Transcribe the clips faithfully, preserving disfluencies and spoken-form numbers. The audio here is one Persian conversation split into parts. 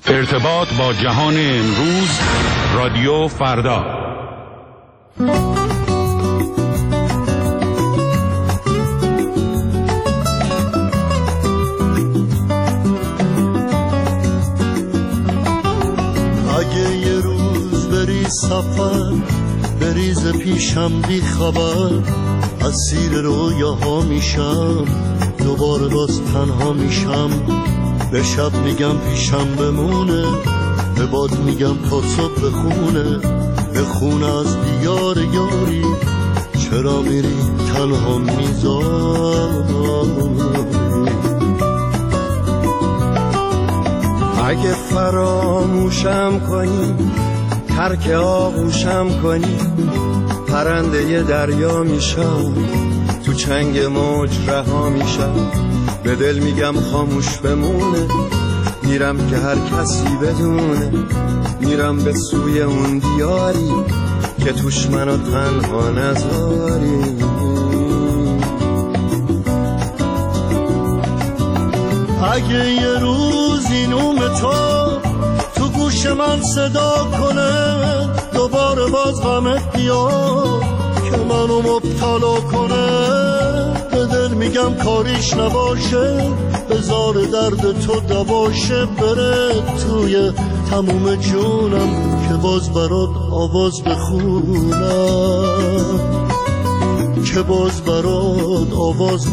ارتباط با جهان امروز، رادیو فردا. اگه یه روز بری سفر، بریز پیشم بی خبر، اسیر رویاها میشم، دوباره باز تنها میشم. به شب میگم پیشم بمونه، به باد میگم تا صبح بخونه، بخونه از دیار یاری، چرا میری تنها میذاری. اگه فراموشم کنی، ترک آغوشم کنی، پرنده دریا میشم، تو چنگ موج رها میشم. به دل میگم خاموش بمونه، میرم که هر کسی بدونه، میرم به سوی اون دیاری که توش منو تنها نذاری. اگه یه روزی نوم تو تو گوش من صدا کنه، دوباره باز غمت بیاد که منو مبتلا کنه، به دل میگم کاریش نباشه، بذار درد تو دواشه، بره توی تموم جونم که باز برات آواز بخونم، که باز برات آواز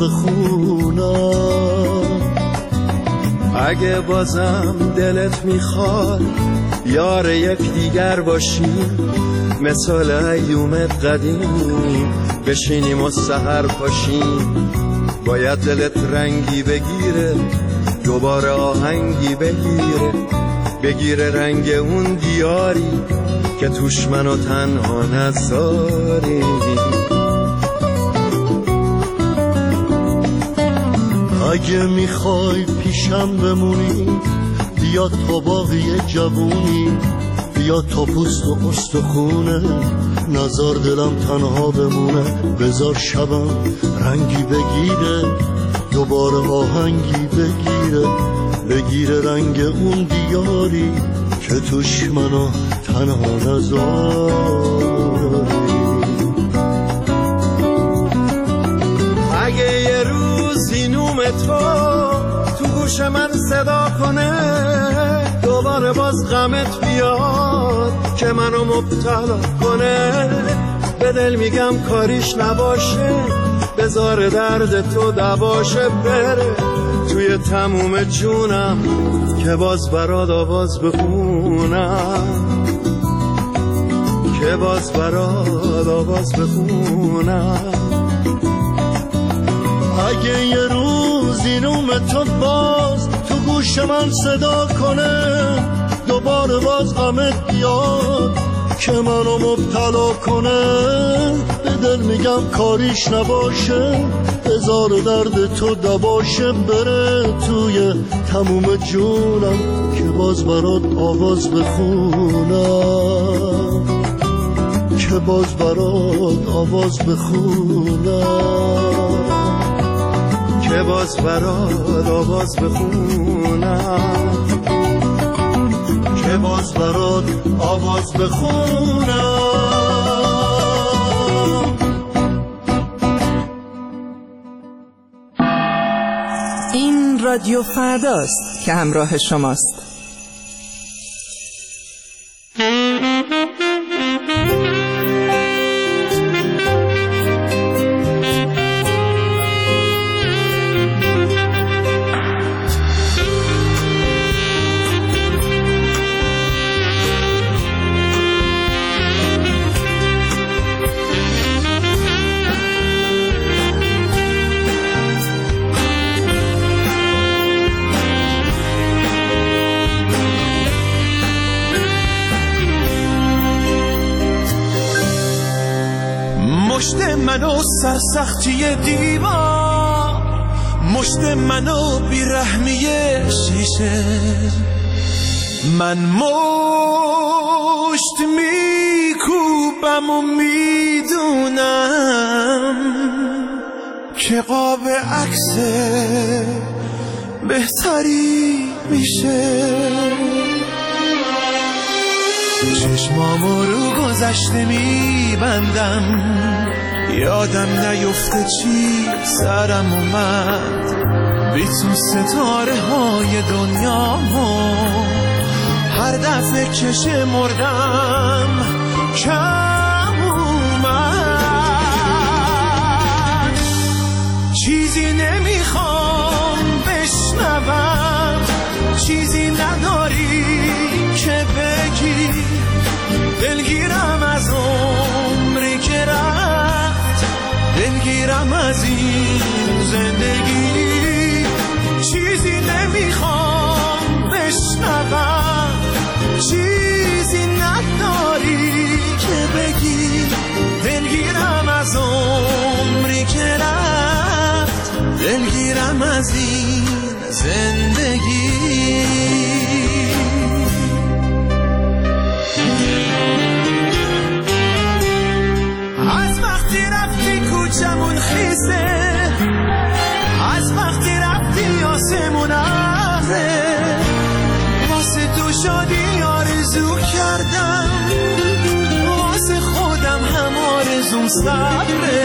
بخونم. اگه بازم دلت میخواد یار یک دیگر باشیم، مثال ایومت قدیم بشینیم و سحر پاشیم. باید دلت رنگی بگیره، دوباره آهنگی بگیره، بگیره رنگ اون دیاری که توش منو تنها نذاری. اگه میخوای پیشم بمونی، بیا تا باقی جوونی، بیا تا پوست و استخونه، نزار دلم تنها بمونه، بذار شبم رنگی بگیره، دوباره آهنگی بگیره، بگیره رنگ اون دیاری که توش منو تنها نذاری. اگه یه روزی نوم تو تو گوش من صدا کنه، دوباره باز غمت بیاد که منو مبتلا کنه، به دل میگم کاریش نباشه، بذار درد تو دواشه، بره توی تموم جونم که باز برات آواز بخونم، که باز برات آواز بخونم. اگه یه روزی نوم تو باز تو گوش من صدا کنه، دوباره باز غمت بیاد که منو مبتلا کنه، به دل میگم کاریش نباشه، بذار درد تو دواشه، بره توی تموم جونم که باز برات آواز بخونم، که باز برات آواز بخونم، که باز برات آواز بخونم، که باز برات آواز بخونم. این رادیو فرداست که همراه شماست. مشت منو سرسختی دیوار، مشت منو بیرحمی شیشه، من مشت میکوبم و میدونم که قاب عکس بهتری میشه. چشمامو رو گذشته میبندم، یادم نیفته چی سرم اومد، بی تو ستاره های دنیامو هر دفعه که شمردم کم اومد. چیزی نمیخوام بشنوم، چیزی نداری که بگی، دلگیرم از عمری که رفت، دلگیرم از این زندگی. چیزی نمیخوام بشنوم، چیزی نداری که بگی، دلگیرم از عمری که رفت، دلگیرم از این زندگی. از وقتی رفتی کوچمون خیسه، از وقتی رفتی آسمون ابره، واسه تو شادی آرزو کردم، واسه خودم هم آرزوم صبره.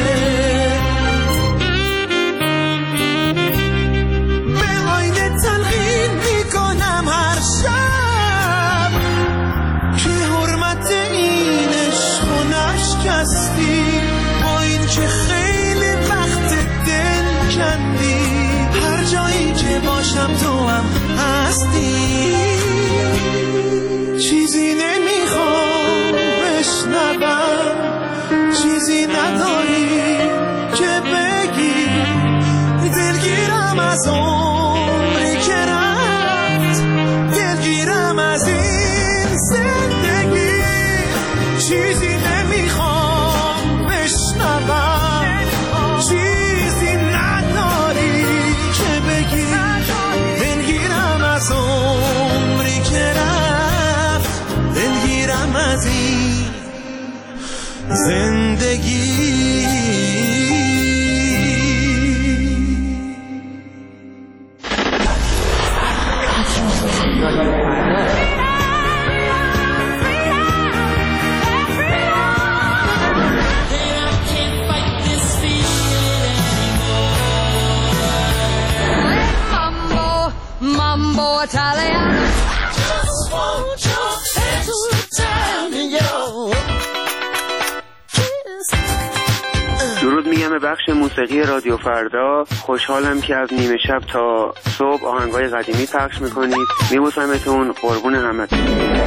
به آینه تلقین میکنم هر شب که حرمت این عشق و نشکستی، با این که خیلی وقت دل کندی، هر جایی که باشم تو هم هستی. چیزی نمیخوام بشنوم، چیزی نداری که بگی، دلگیرم از عمری که رفت، دلگیرم از این زندگی. چیزی نمیخوام بشنوم، چیزی نداری که بگی، دلگیرم از عمری که رفت، دلگیرم از این زندگی. Mambo Italiano. Just want your hands to tell me your kiss. درود میگم به بخش موسیقی رادیو فردا. خوشحالم که از نیمه شب تا صبح آهنگای قدیمی پخش میکنید. میبوسمتون، قربون همتون.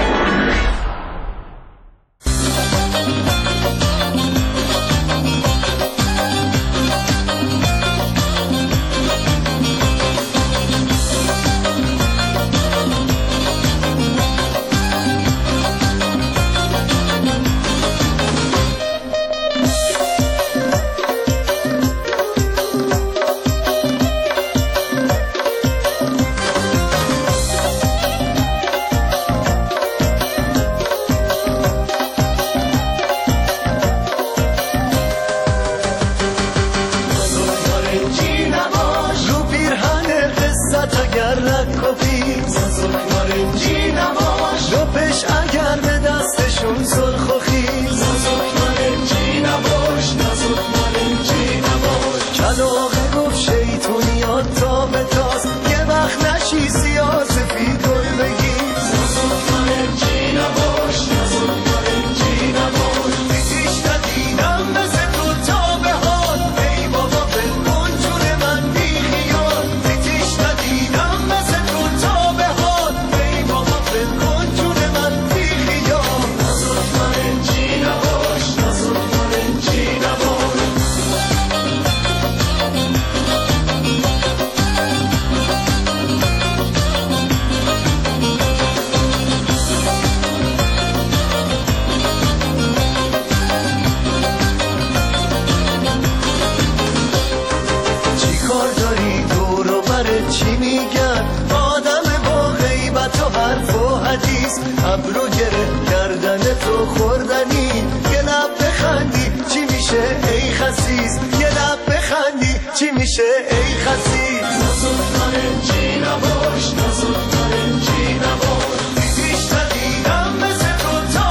ابرو گره کردن تو خوردنی، یه لب بخندی چی میشه ای خسیس، یه لب بخندی چی میشه ای خسیس. نازک نارنجی نباش، نازک نارنجی نباش، دیدیش ندیدم مثل تو تا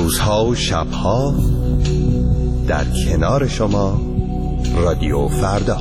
روزها و شبها در کنار شما رادیو فردا.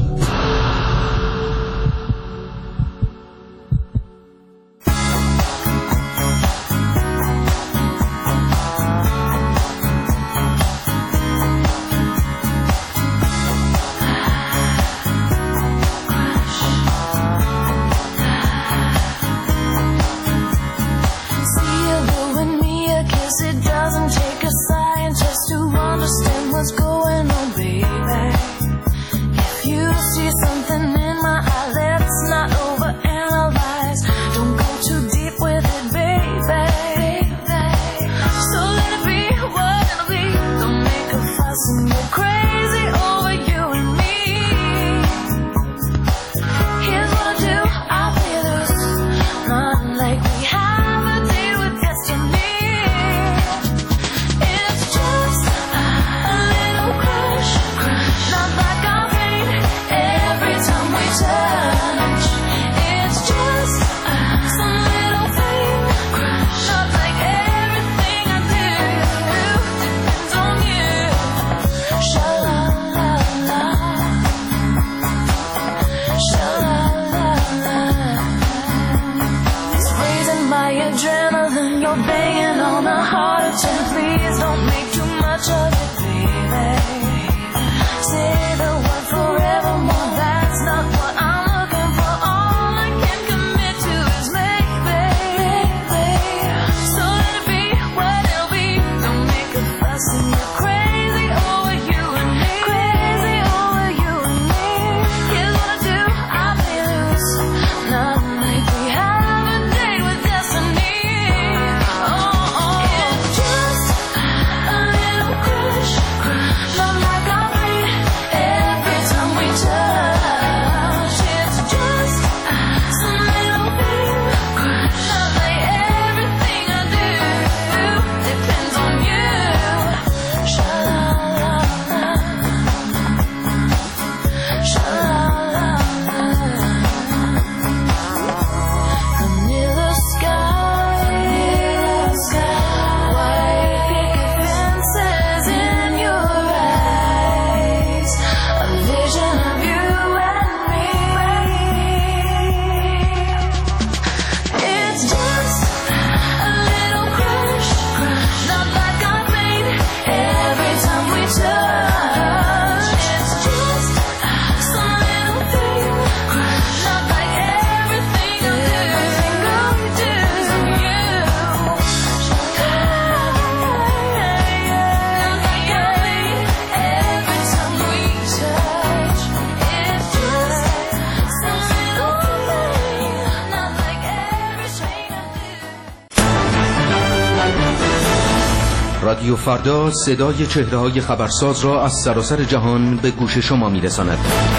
رادیو فردا صدای چهره‌های خبرساز را از سراسر جهان به گوش شما می‌رساند.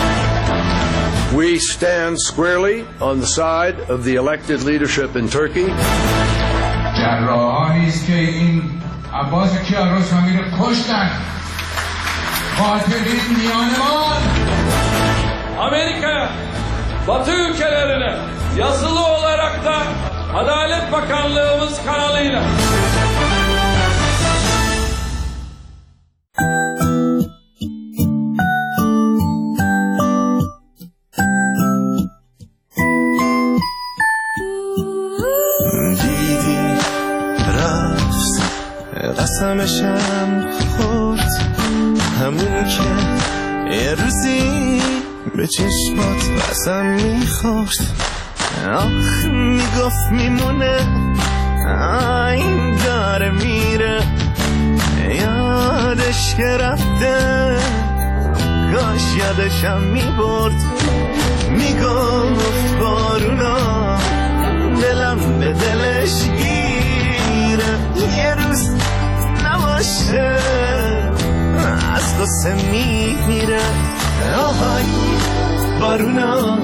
We stand squarely on the side of the elected leadership in Turkey. جراحانی است که این عباس کیارستمی رو کشتن. قاتلین میانمان. Amerika Batı ülkelerine yazılı olarak da Adalet Bakanlığımız kanalıyla قسمشم خورد همون که یه روزی به چشمات قسم میخورد آخ میگفت میمونه این داره میره یادش که رفته کاش یادشم میبرد میگفت بارونا دلم به دلش گیره یه روز نباشه از قصه میمیره آهای بارونا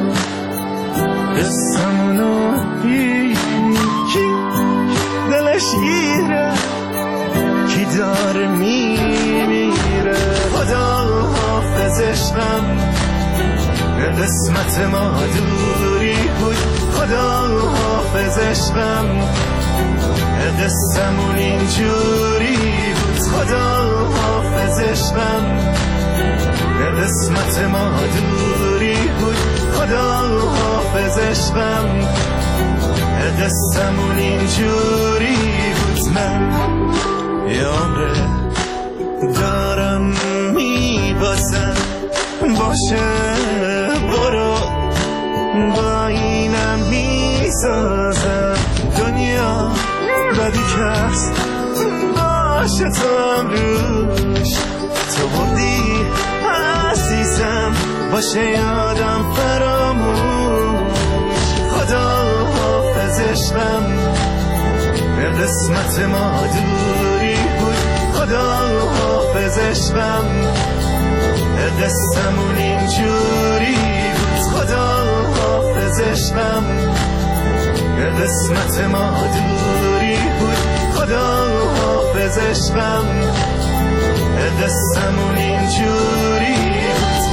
قصمونو کی دلش گیره کی داره میمیره خدا حافظ عشقم قسمت ما دوری بود خدا حافظ عشقم قصمون اینجوری خدا حافظ عشقم به قسمت ما دوری بود خدا حافظ عشقم قصه‌مون اینجوری بود من یاره دارم میبازم باشه برو با اینم میسازم دنیا بدی کس باشه تو هم روش تو بردی عزیزم باشه یادم فراموش خدا حافظ عشقم به قسمت ما دوری بود خدا حافظ عشقم قصه‌مون اینجوری بود خدا حافظ عشقم به قسمت ما دوری بود خدا حافظ عشقم قصه‌مون اینجوری بود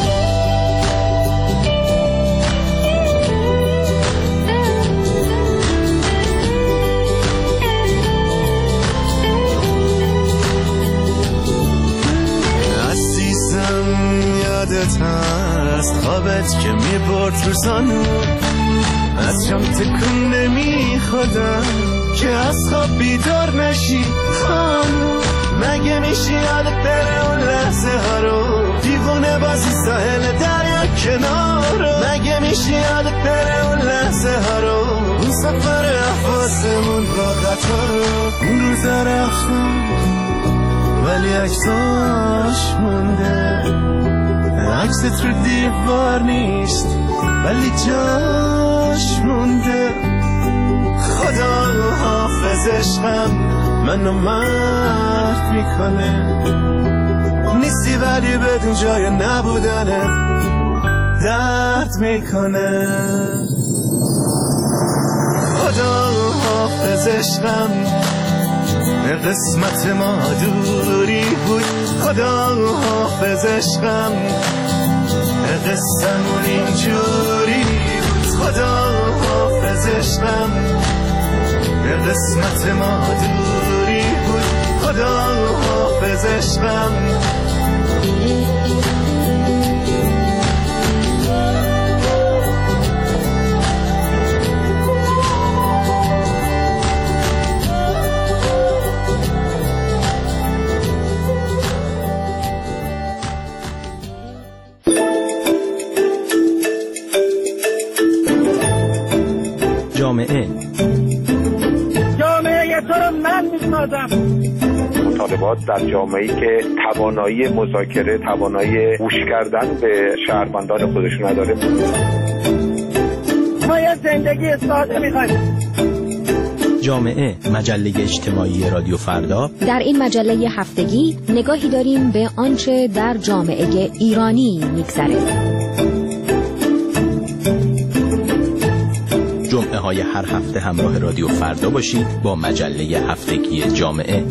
یادت هست خوابت که میبرد روزانو از شام تکون نمی خودم که از خواب بیدار نشی خانو مگه میشه یادت بره اون لحظه ها رو دیوونه بازی ساحل دریا کنارو مگه میشه یادت بره اون لحظه ها رو اون سفر احواسمون با قطارو اون روزا رفتم ولی عکساش مونده عکست رو دیوار نیست ولی جاش مونده خدا حافظ عشقم منو مرد میکنه نیستی ولی بدون جای نبودنه درد میکنه خدا حافظ عشقم به قسمت ما دوری بود خدا حافظ عشقم قصه‌مون اینجوری بود خدا حافظ عشقم به قسمت ما دوری بود خدا حافظ عشقم جامعه جامعه تو رو من میسازم مطالبات در جامعه‌ای که توانایی مذاکره توانایی گوش کردن به شهروندان خودشون نداره ما یه زندگی ساده میخوایم جامعه مجله اجتماعی رادیو فردا در این مجله هفتگی نگاهی داریم به آنچه در جامعه ایرانی میگذره جمعه های هر هفته همراه رادیو فردا باشید با مجله هفتگی جامعه.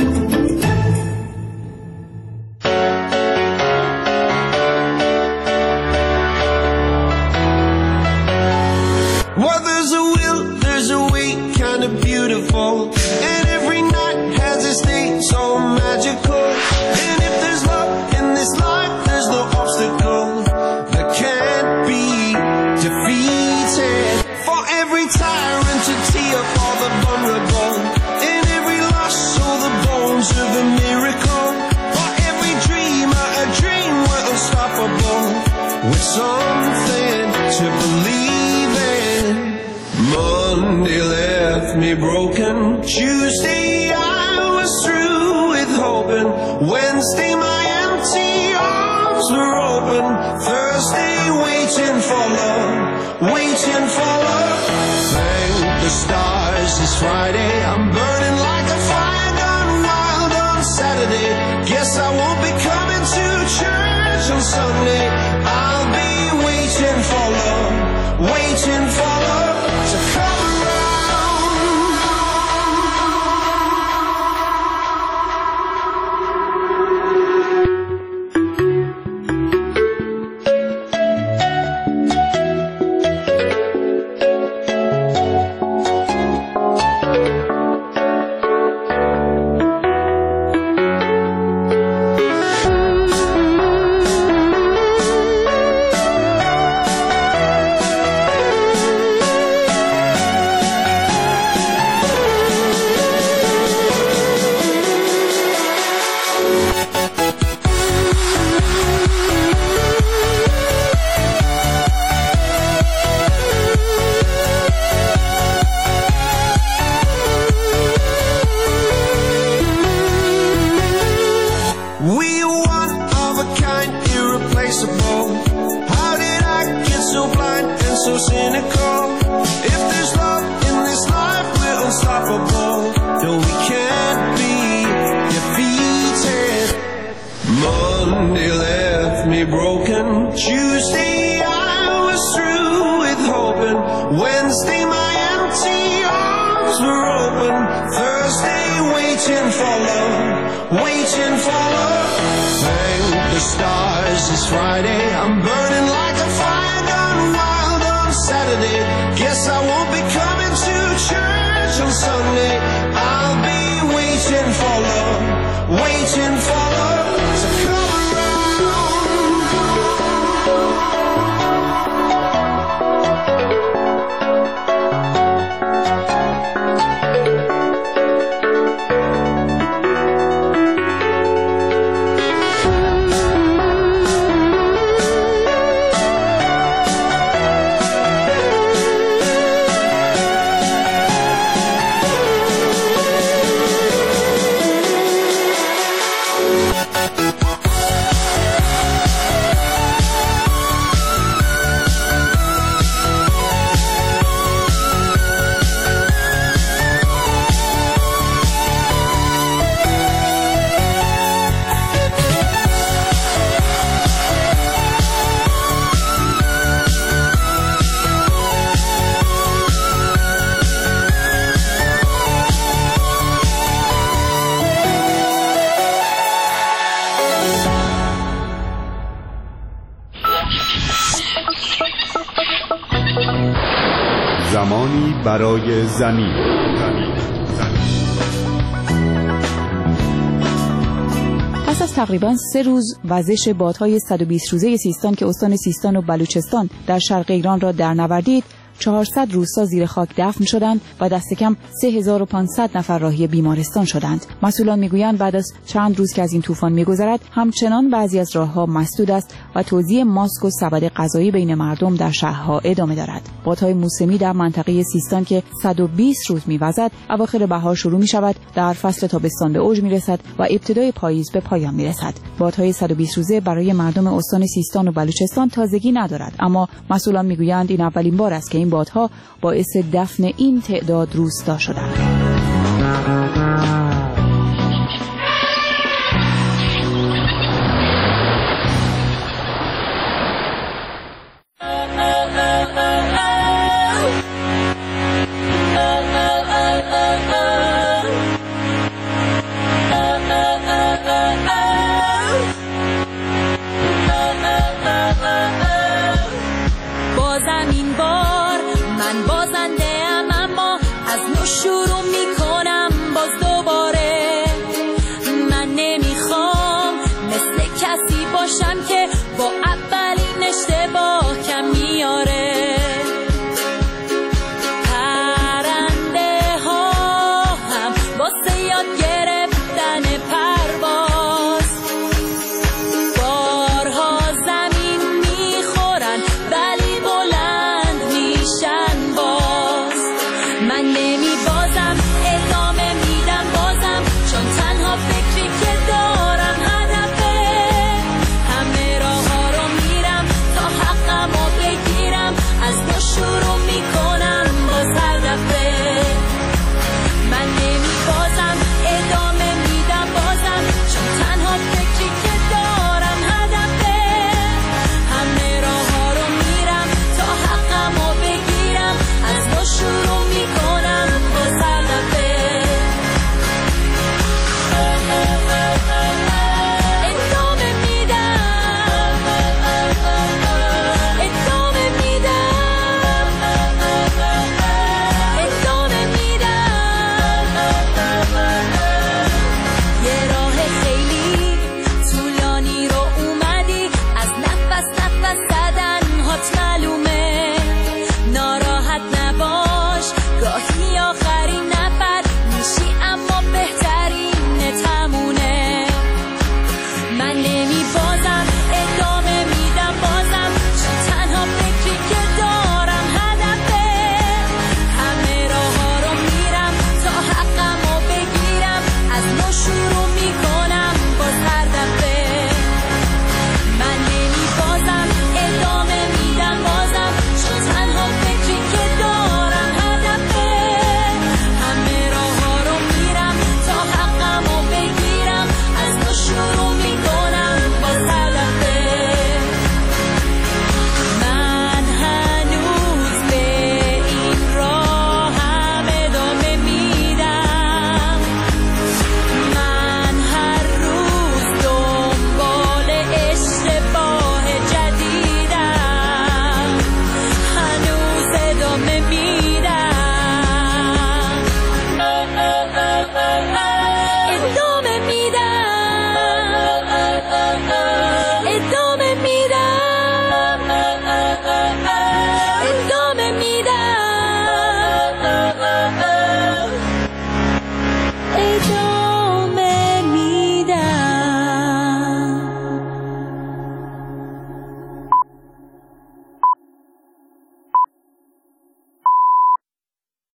Well, there's a will, there's a way, kind of beautiful, and every night has its day so magical. And if there's love in this life, there's no obstacle that can't be defeated. For every tyrant to tear for the vulnerable, in every loss, all the bones of a miracle. For every dreamer, a dream we're unstoppable, with something to believe in. Monday left me broken. Tuesday I was through with hoping. Wednesday my empty arms were open. Thursday waiting for love, waiting for love. Thank the stars it's Friday. I'm burning like a fire gone wild on Saturday. Guess I won't be coming to church on Sunday. I'll be waiting for love, waiting for love to come Wednesday my empty arms were open. Thursday waiting for love, waiting for love. Thank the stars it's Friday. I'm burning like a fire gone wild on Saturday. Guess I won't be coming to church on Sunday. I'll be waiting for love, waiting for love to come around. زمانی برای زمین. پس از تقریباً سه روز وزش بادهای صد و بیست روزه سیستان که استان سیستان و بلوچستان در شرق ایران را در نوردید، چهارصد روستا زیر خاک دفن شدند و دست کم سه هزار و پانصد نفر راهی بیمارستان شدند. مسئولان میگویند بعد از چند روز که از این طوفان میگذرد، همچنان بعضی از راهها مسدود است و توزیع ماسک و سبد غذایی بین مردم در شهرها ادامه دارد. بادهای موسمی در منطقه سیستان که صد و بیست روز میوزد، اواخر بهار شروع می شود، در فصل تابستان به اوج میرسد و ابتدای پاییز به پایان میرسد. بادهای صد و بیست روزه برای مردم استان سیستان و بلوچستان تازگی ندارد، اما مسئولان میگویند این اولین بار است که این بادها باعث دفن این تعداد روستا شدند. شروع میکنم باز دوباره. من نمیخوام مثل کسی باشم که با اولین اشتباه کم میاره. پرنده ها هم واسه یاد گرفتن پرواز بارها زمین میخورن ولی بلند میشن باز. من نمی بازم ادامه میدم بازم، چون تنها فکری که دارم هدفه. همه راه ها رو میرم تا حقم رو بگیرم، از نو شروع میکنم باز هر دفعه. من نمی بازم ادامه میدم بازم، چون تنها فکری که دارم هدفه. همه راه ها رو میرم تا حقم رو بگیرم، از نو شروع میکنم باز هر دفعه. ادامه میدم ادامه میدم ادامه میدم. یه راه خیلی طولانی رو اومدی، از نفس نفس زدن هات معلومه. ناراحت نباش گاهی